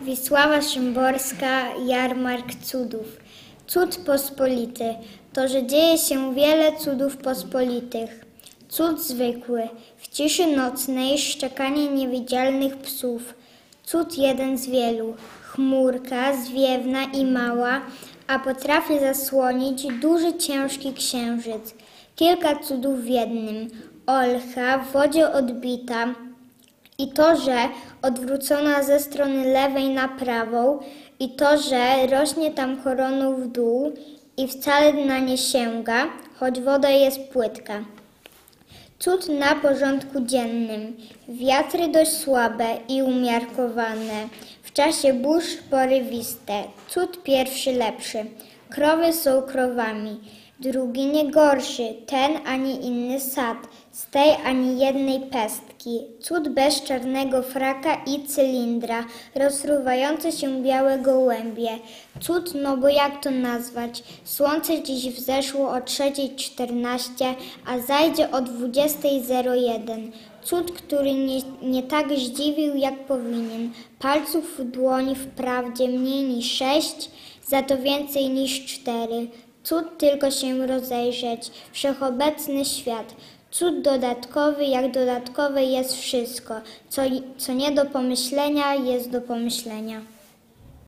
Wisława Szymborska, Jarmark Cudów. Cud pospolity to, że dzieje się wiele cudów pospolitych. Cud zwykły, w ciszy nocnej szczekanie niewidzialnych psów. Cud jeden z wielu, chmurka zwiewna i mała, a potrafi zasłonić duży ciężki księżyc. Kilka cudów w jednym, olcha w wodzie odbita, i to, że odwrócona ze strony lewej na prawą, i to, że rośnie tam koroną w dół i wcale dna nie sięga, choć woda jest płytka. Cud na porządku dziennym. Wiatry dość słabe i umiarkowane. W czasie burz porywiste. Cud pierwszy lepszy. Krowy są krowami. Drugi nie gorszy. Ten ani inny sad. Z tej ani jednej pestki. Cud bez czarnego fraka i cylindra. Rozfruwające się białe gołębie. Cud, no bo jak to nazwać? Słońce dziś wzeszło o 3:14, a zajdzie o 20:01. Cud, który nie tak zdziwił, jak powinien. Palców w dłoni wprawdzie mniej niż 6, za to więcej niż 4. Cud tylko się rozejrzeć, wszechobecny świat. Cud dodatkowy, jak dodatkowe jest wszystko, co nie do pomyślenia, jest do pomyślenia.